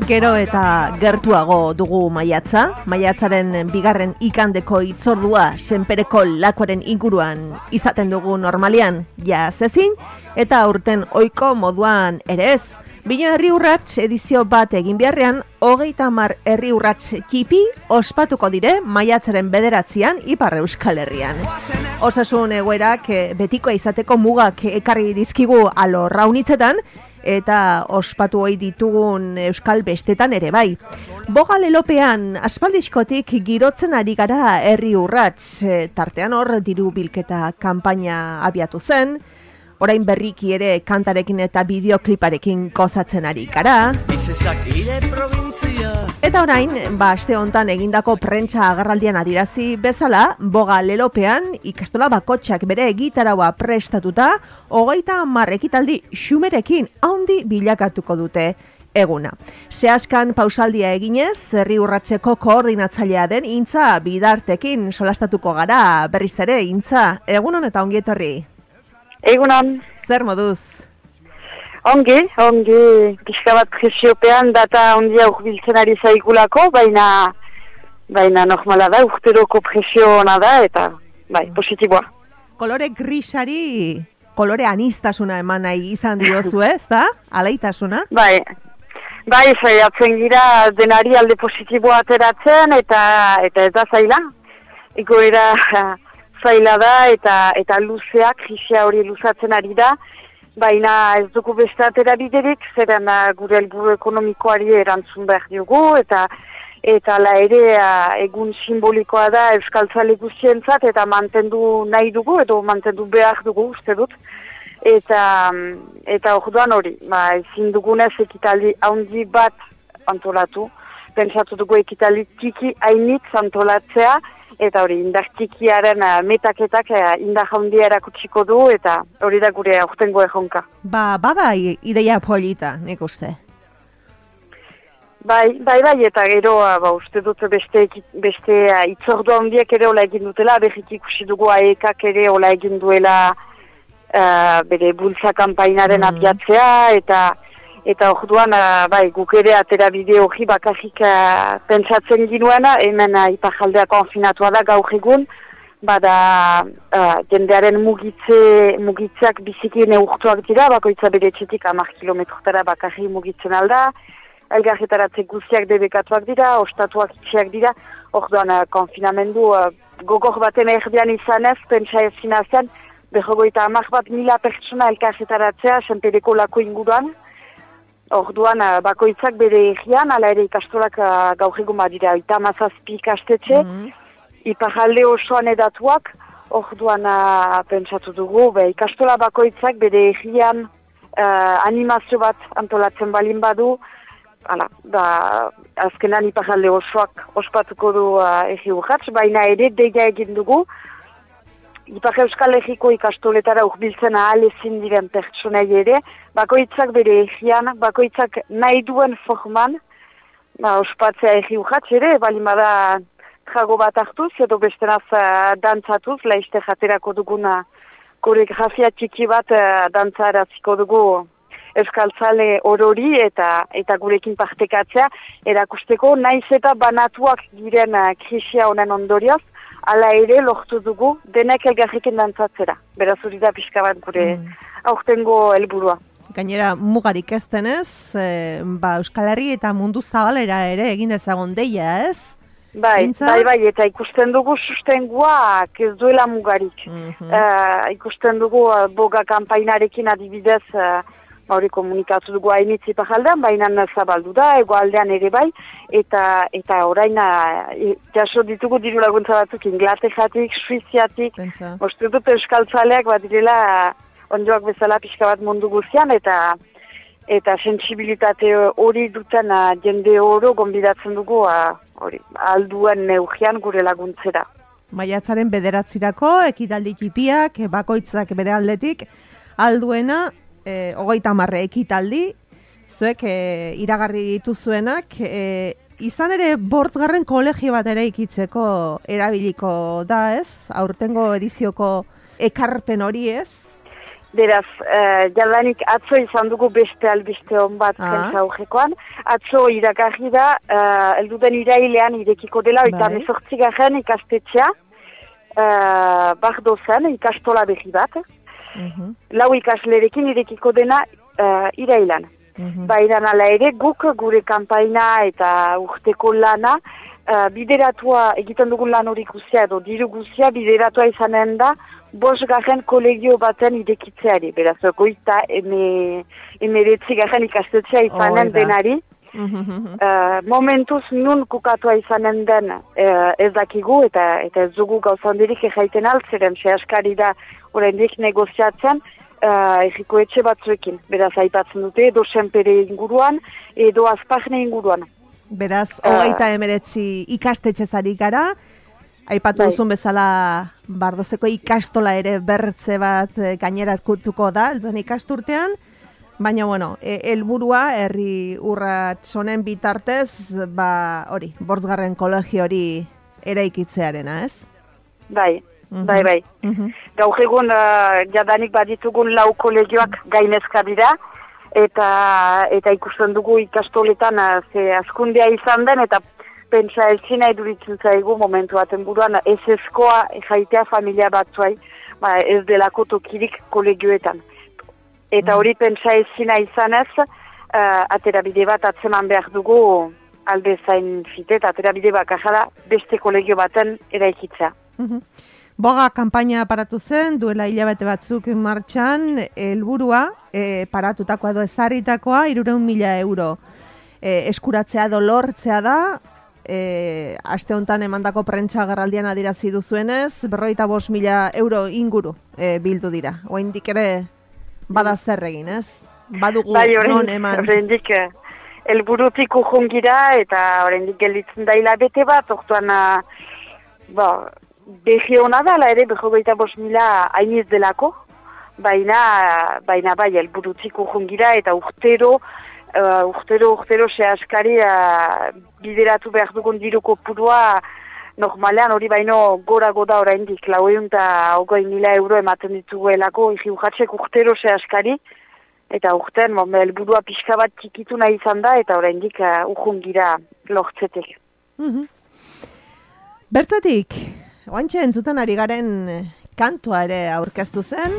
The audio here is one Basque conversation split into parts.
Gero eta gertuago dugu maiatza. Maiatzaren bigarren ikandeko hitzordua senpereko lakuaren inguruan izaten dugu normalean jazezin, eta aurten ohiko moduan ere ez. Bino herri urrats edizio bat egin beharrean, 30 herri urrats txipi ospatuko dire maiatzaren 9 Ipar Euskal Herrian. Osasun egoerak betikoa izateko mugak ekarri dizkigu alor raunitzetan, eta ospatu ohi ditugun euskal bestetan ere bai. Boga lelopean aspaldizkotik girotzen ari gara herri urrats, tartean hor diru bilketa kanpaina abiatu zen, orain berriki ere kantarekin eta bideokliparekin gozatzen ari gara. Eta orain, aste hontan egindako prentsa agerraldian adirazi bezala, Boga lelopean ikastola bakotxak bere egitaraua prestatuta, 30 ekitaldi xumerekin handi bilakatuko dute eguna. Zehazkan pausaldia eginez, herri urratseko koordinatzailea den Intza Bidartekin solastatuko gara berriz ere. Intza, egunon eta ongi etorri. Egunon. Zer moduz? Ongi, pixka bat presiopean data ondia urbiltzen ari zaigulako, baina normala da, urteroko presio ona da, eta positiboa. Kolore grisari, kolore anistasuna eman nahi izan diozu, ez da? Alaitasuna? Bai, saiatzen gira denari alde positiboa ateratzen, eta ez da zaila. Egoera zaila da, eta luzeak, krisia hori luzatzen ari da, baina ez dugu beste atera biderik, zeren gure helburu ekonomikoari erantzun behar diogu, eta la ere egun simbolikoa da euskaltzale guztientzat, eta mantendu nahi dugu, edo mantendu behar dugu, uste dut. Eta orduan hori, ezin dugunez ekitaldi handi bat antolatu, pentsatu dugu ekitaldi tiki hainitz antolatzea, eta hori indartikiaren metaketak indar handia erakutsiko du, eta hori da gure aurtengo erronka. Bada ideia polita, nik uste. Bai, eta gero uste dut beste itzordu handiek ere hola egin dutela, berrik ikusi dugu AEKak ere hola egin duela bere bultza kanpainaren abiatzea, eta orduan, guk ere atera bide hori bakarrik pentsatzen ginuena, hemen Iparraldea konfinatua da gaur egun, bada jendearen mugitzeak biziki neurtuak dira, bakoitza bere etxetik 10 kilometrotara bakarrik mugitzen alda, elgarretaratze guztiak debekatuak dira, ostatuak itxiak dira, orduan konfinamendu gogor baten erdian izanez, pentsa ezina zen, 50.000 pertsona elgarretaratzea, senpereko lako inguruan. Orduan, bakoitzak bere egian, ala ere ikastolak gaur egun badira, 17 ikastetxe, Iparralde osoan edatuak, orduan pentsatu dugu, ikastola bakoitzak bere egian animazio bat antolatzen balin badu, azkenan Iparralde osoak ospatuko du egi urratz, baina ere deia egin dugu, Ipar Euskal Herriko ikastoletara urbiltzen ahal ezin diren pertsonei ere, bakoitzak bere egian, bakoitzak nahi duen forman, ospatzea egi urratz ere, balin bada trago bat hartuz, edo bestenaz dantzatuz, laizte jaterako duguna koreografia txiki bat dantzaraziko dugu euskaltzale orori eta gurekin partekatzea, erakusteko naiz eta banatuak diren krisia honen ondorioz, ala ere lortu dugu denek elgarrekin dantzatzera. Beraz hori da pixka bat gure aurtengo helburua. Gainera mugarik ez denez, Euskal Herri eta mundu zabalera ere egin dezagon deia, ez? Bai, eta ikusten dugu sustengoak ez duela mugarik. Ikusten dugu Boga kanpainarekin adibidez, hori komunikatu dugu hainitz Iparraldean, baina zabaldu da, hegoaldean ere bai, eta orain jaso ditugu diru laguntza batzuk Inglaterratik, Suiziatik, uste dut euskaltzaleak bat direla ondioak bezala pixka bat mundu guztian, eta sentsibilitate hori duten jende oro gonbidatzen dugu alduen neugian gure laguntzera. Maiatzaren 9 ekitaldi txipiak, bakoitzak bere aldetik, alduena 30 ekitaldi, zuek iragarri dituzuenak, izan ere 5. kolegio bat ere ikitzeko erabiliko da, ez? Aurtengo edizioko ekarpen hori, ez? Beraz, jadanik atzo izan dugu beste albiste hon bat prentsa aurrekoan. Atzo iragarri da, elduden irailean irekiko dela, eta 18. ikastetxea, Bardozen ikastola berri bat. Lau ikaslerekin irekiko dena irailan. Baina ala ere, guk gure kanpaina eta urteko lana, bideratua egiten dugun lan hori guzia edo diru guzia bideratua izanen da 5. kolegio baten irekitzeari. Beraz, goita 19. ikastetxea izanen denari. Momentuz nun kukatua izanen den ez dakigu eta ez dugu gauza hondirik ejaiten altzeren, sehaskari da oraindik negoziatzen egiko etxe batzuekin. Beraz, aipatzen dute edo senpere inguruan edo azpagne inguruan. Beraz, 29 ikastetxezari gara, aipatu duzun bezala Bardozeko ikastola ere bertze bat gaineratuko da, elduen ikasturtean, baina, bueno, helburua herri urrats honen bitartez, hori, 5. kolegio hori eraikitzearena, ez? Bai. Gaur egun jadanik baditugun 4 kolegioak gainezka dira, eta ikusten dugu ikastoletan azkundea izan den, eta pentsa ezina eduritzen zaigu momentu baten buruan ez-eskoa jaitea familia batzuai, ez delako tokirik kolegioetan. Eta hori pentsa ezina izanez, aterabide bat atzeman behar dugu alde zain fitet, aterabide bakarra beste kolegio baten eraikitzea. Boga kanpaina paratu zen, duela hilabete batzuk martxan, helburua paratutakoa edo ezarritakoa 300.000 euro eskuratzea edo lortzea da, aste honetan emandako prentsa agerraldian adierazi duzuenez, 55.000 euro inguru bildu dira. Oraindik ere bada zer egin, ez? Badugu non eman. Oraindik helburutik urrungira eta oraindik gelditzen da hilabete bat, orduan behi hona da, ere 55.000 hainiz delako, baina bai, helburutik urrungira eta urtero sehaskari bideratu behar dugun diru kopurua normalean hori baino gorago da oraindik 420.000 euro ematen dituguelako irriujatzek urtero sehaskari, eta urten helburua pixka bat txikitu nahi izan da eta oraindik urrungira lortzetek. Bertatik, oantxe entzuten ari garen kantua ere aurkeztu zen.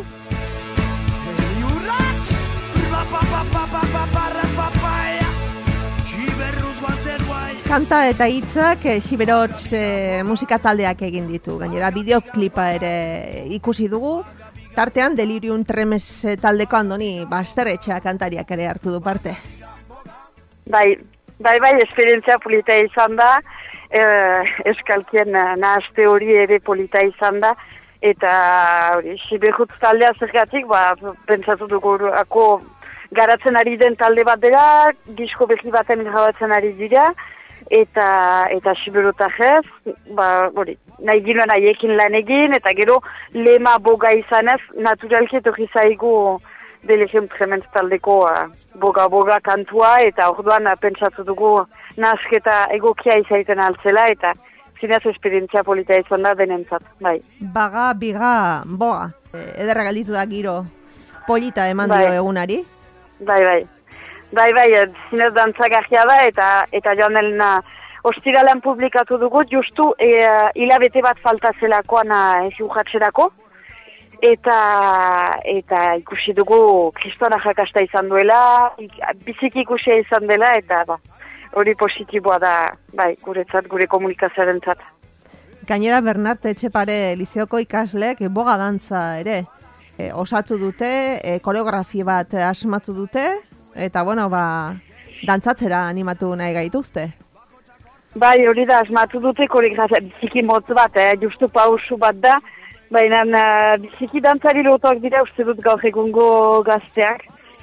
Kanta eta hitzak Xiberots musika taldeak egin ditu. Gainera, bideoklipa ere ikusi dugu. Tartean, Delirium Tremens taldeko Andoni Basterretxea kantariak ere hartu du parte. Bai, esperientzia polita izan da. Eskalkien nahazte hori ere polita izan da, eta Xiberotz taldea zergatik, pentsatu dugu garatzen ari den talde bat dela, disko berri baten grabatzen ari dira, eta Xiberotzak nahi ginoen haiekin lan egin, eta gero lema boga izanez, naturalki etorri zaigu Delirium Tremens taldeko boga kantua, eta orduan pentsatu dugu nasketa egokia izaiten altzela, eta zinez esperientzia polita izan da denentzat, bai. Baga, biga, boga. Ederra galditu da giro polita eman dio egunari? Bai, zinez dantzagarria da, eta joan delena ostiralean publikatu dugu, justu hilabete bat falta zelakoan egiujatzerako, eta ikusi dugu kristona jakasta izan duela, biziki ikusia izan dela, eta hori positiboa da, guretzat, gure komunikazioaren zat. Gainera Bernat Etxepare lizeoko ikaslek boga dantza ere osatu dute, koreografia bat asmatu dute, eta dantzatzera animatu nahi gaituzte. Bai, hori da, asmatu dute koreografia biziki motz bat, justu pausu bat da, baina biziki dantzari lotuak dira uste dut gaur egungo gazteak,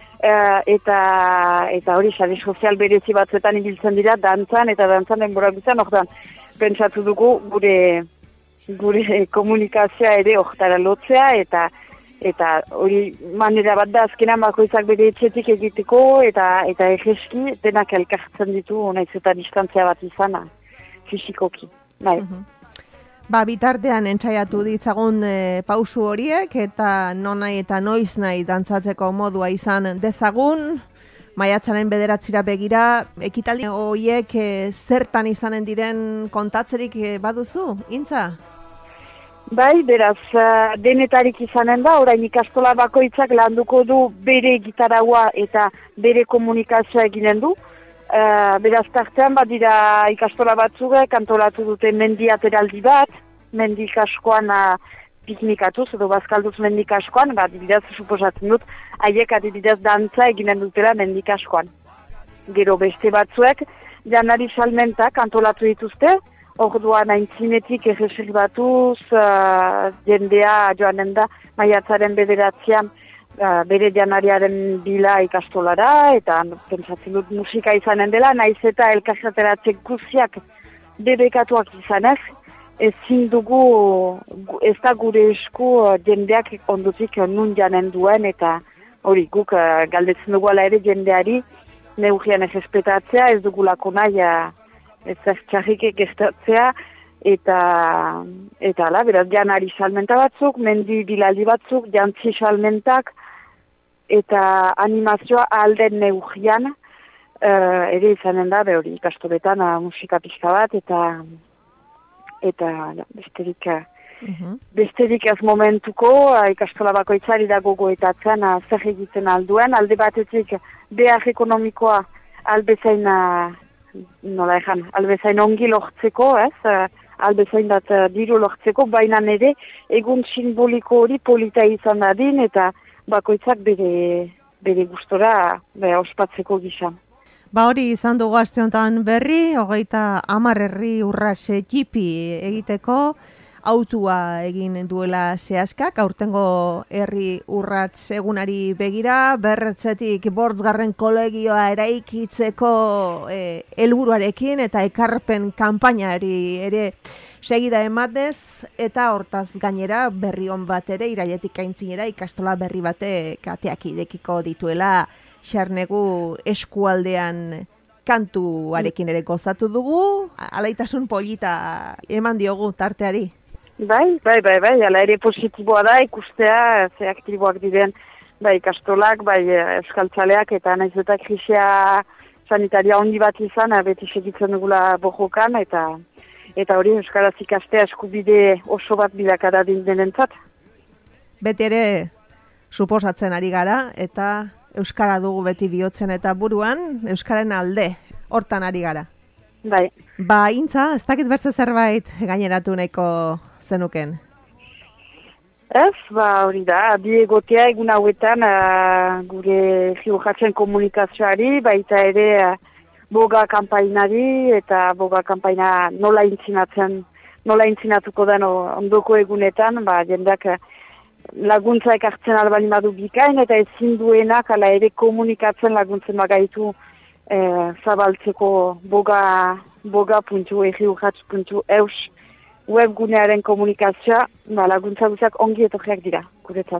eta hori sare sozial berezi batzuetan ibiltzen dira dantzan denbora guztian, orduan pentsatu dugu gure komunikazioa ere hortara lotzea, eta hori manera bat da azkenan bakoitzak bere etxetik egiteko, eta egeski denak elkartzen ditu, nahiz eta distantzia bat izana, fisikoki. Bai. Bitartean entzaiatu ditzagun pausu horiek eta non nahi eta noiz nahi dantzatzeko modua izan dezagun. Maiatzaren 9 begira, ekitaldi horiek zertan izanen diren kontatzerik baduzu, Intza? Bai, beraz, denetarik izanen da, orain ikastola bakoitzak landuko du bere gitaraua eta bere komunikazioa eginen du. Beraz, tartean badira ikastola batzuk antolatu dute mendi ateraldi bat, mendik askoan piknikatuz edo bazkalduz mendik askoan, adibidez, suposatzen dut, haiek adibidez dantza eginen dutela mendik askoan. Gero beste batzuek, janari salmentak antolatu dituzte, orduan aintzinetik erreserbatuz, jendea joanen da maiatzaren 9 bere janariaren bila ikastolara, eta pentsatzen dut musika izanen dela, naiz eta elkarreteratzen guziak debekatuak izanez, ezin dugu, ez da gure esku jendeak ondotik nun janen duen, eta hori guk galdetzen dugu ala ere jendeari neurrian errespetatzea, ez dugulako nahi ez txarrik gestatzea, eta ala, beraz, janari salmenta batzuk, mendi bilaldi batzuk, jantzi salmentak, eta animazioa alden neurrian, ere izanen da, hori ikastoletan musika pixka bat, eta besterik ez momentuko, ikastola bakoitzari da gogoetatzen zer egiten alduen, alde batetik behar ekonomikoa albezain, nola ezan, albezain ongi lortzeko, albezain bat diru lortzeko, baina ere egun simboliko hori polita izan dadin, eta bakoitzak bere gustora ospatzeko gizan. Hori izan dugu aste honetan berri, 30 herri urratxe jipi egiteko, autua egin duela zehazkak, aurtengo herri urrats egunari begira, berretzetik 5. kolegioa eraikitzeko helburuarekin eta ekarpen kanpainari ere segida ematez, eta hortaz gainera berri on bat ere irailetik aintzinera ikastola berri batek ateak idekiko dituela Xarnegu eskualdean kantuarekin ere gozatu dugu, alaitasun polita eman diogu tarteari. Bai, ala ere positiboa da ikustea, ze aktiboak diren ikastolak, euskaltzaleak, eta naiz eta krisia sanitaria ondi bat izan, beti segitzen dugula bojokan, eta hori euskaraz ikastea eskubide oso bat bilakada denentzat. Beti ere suposatzen ari gara, eta euskara dugu beti bihotzen eta buruan, euskaren alde, hortan ari gara. Bai. Intza, ez dakit bertze zerbait gaineratu nahiko zenuken? Ez, hori da, bi egotea egun hauetan gure Riojatzen komunikazioari, baita ere boga kanpainari, eta boga kanpaina nola intzinatuko den ondoko egunetan, jendeak laguntza ekartzen albali madu bikain, eta ezin duenak ala ere komunikatzen laguntzen bagaitu zabaltzeko boga.erriujatz.eus webgunearen komunikazioa, laguntza guztiak ongi etorriak dira, guretzat.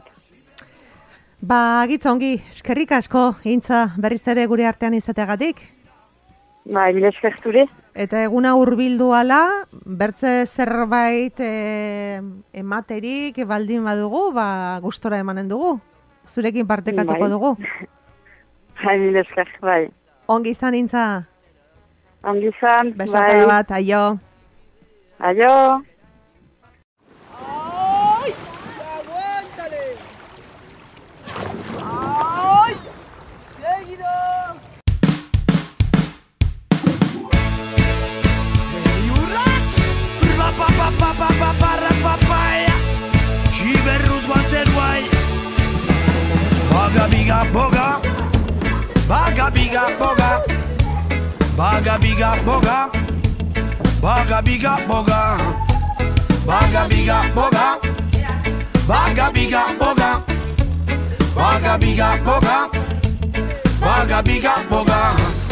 Gitza ongi, eskerrik asko, Intza, berriz ere gure artean izateagatik? Mila esker zure. Eta eguna hurbildu ala, bertze zerbait ematerik baldin badugu, gustora emanen dugu. Zurekin partekatuko dugu. Mila esker, bai. Ongi izan, Intza? Ongi izan, bai. Besakada bat, aio. Aio. ¡Ay! ¡Aguántale! ¡Ay! ¡Seguido! ¡Hey, urrats! ¡Papaya! ¡Chiberruz guanzer guay! Baga biga boga! Baga biga boga! Baga biga boga! Baga biga boga, baga biga boga, baga biga boga, baga biga boga, baga biga boga.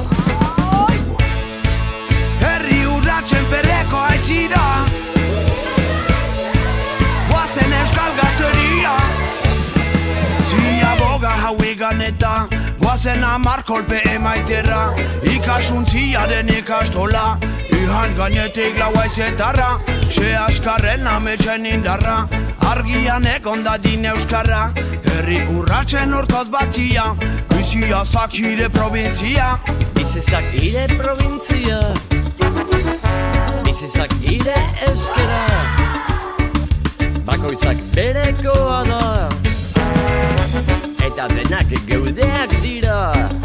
Herri urratsen perreko aitzira, guazen euskal gazteria. Zia boga hauegan eta guazen 10 kolpe emaiterra, ikasuntzia den ikastola. Ihan gainetik lau aizetarra, se askarren ametxen indarra, argian egon dadin euskarra, herri urratzen urtoz batzia, bizia zakire provintzia. Bizizakire provintzia, bizizakire euskara, bakoitzak berekoa da, eta denak geudeak dira.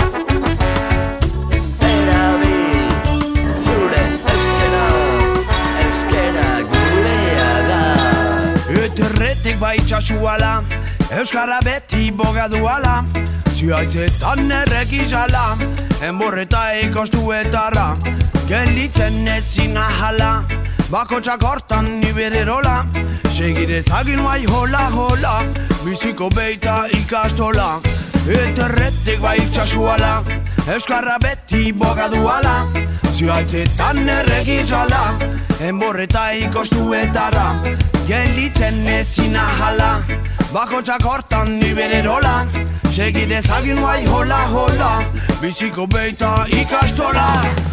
Erabil zure euskara, euskara gurea da. Eterretik baitxasuala, euskara beti boga duala, ziaitzetan errek izala, enborreta ikostuetara, gelditzen ezin ahala, bakotxak hortan nibererola, segirezagin bai hola hola, biziko beita ikastola. Eterretik baitxasuala, euskarra beti boga duala, ziaitzetan errek izala, enborreta ikostuetara, gelditzen ezin ahala, bakotxak hortan nibererola, segirezagin bai hola hola, biziko beita ikastola.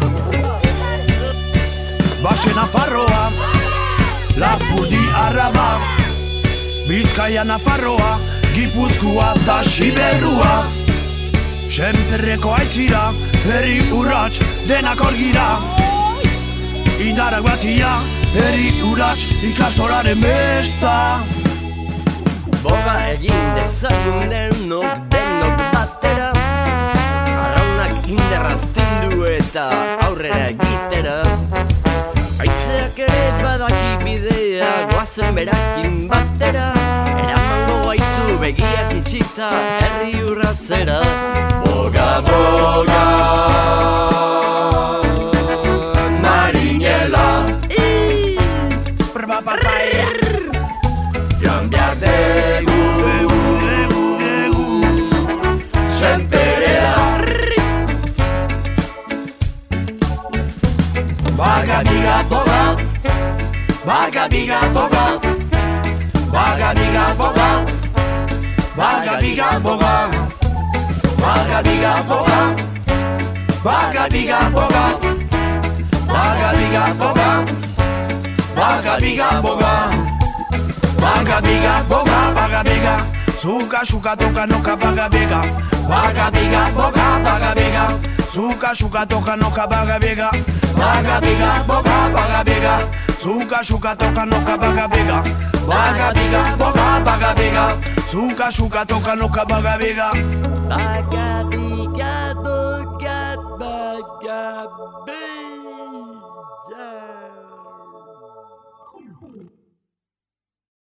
Baxe Nafarroa, Lapurdi Araba, Bizkaia Nafarroa, Gipuzkoa eta Siberrua, Senperreko aitzira, herri urrats denak orgira, indarak batia, herri urrats ikastolaren besta. Boga egin dezagun denok batera, arraunak inderraztindu eta aurrera egitera. Aizeak ere badaki bidea, goazen berakin batera, eramango gaitu begiak itxita herri urratzera. Boga, boga, marinela, joan behar degu, senperea. Baga biga boga, baga biga boga, baga biga boga, baga biga boga, baga biga boga, baga biga boga, baga biga boga, baga biga boga, baga biga boga, baga biga, suka suka toka noka baga biga, baga biga boga, baga biga, suka suka toka noka baga biga. Baga biga, boga, baga biga, suka suka toka noka baga biga. Baga biga, boga, baga biga, suka suka toka noka baga biga. Baga biga, boga, baga biga.